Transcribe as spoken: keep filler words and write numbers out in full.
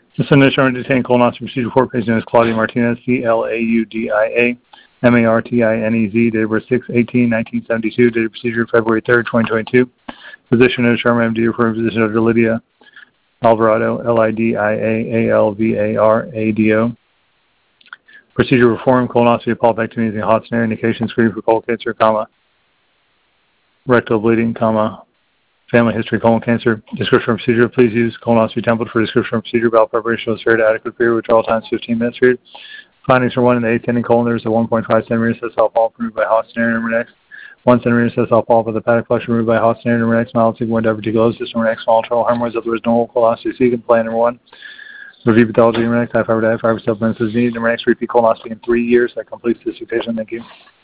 This initial detained colonoscopy procedure for patient is Claudia Martinez, C L A U D I A M A R T I N E Z, date of birth six eighteen nineteen seventy-two, date of procedure February third, twenty twenty-two. Physician is Sharma M D, referring physician Doctor Lydia Alvarado, L I D I A A L V A R A D O. Procedure performed, colonoscopy, polypectomy using hot snare, indication screening for colon cancer, comma, rectal bleeding, comma, family history, colon cancer. Description of procedure, please use colonoscopy template for description of procedure. Bowel preparation was fair to adequate period, withdrawal times fifteen minutes period. Findings from one in the eighth ending colon, there is a one point five centimeter sessile polyp removed by hot snare, number next. one centimeter sessile polyp with hepatic flush removed by hot snare, number next. Mild sigmoid diverticulosis, number next. Small internal hemorrhoids, otherwise normal colonoscopy secant, plan number one. Review pathology, number next. High fiber diet, fiber supplements is needed, number next. Repeat colonoscopy in three years. That completes this occasion. Thank you.